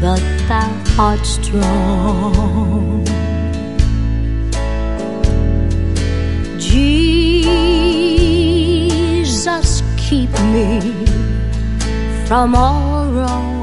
but thou art strong. Jesus, keep me from all wrong.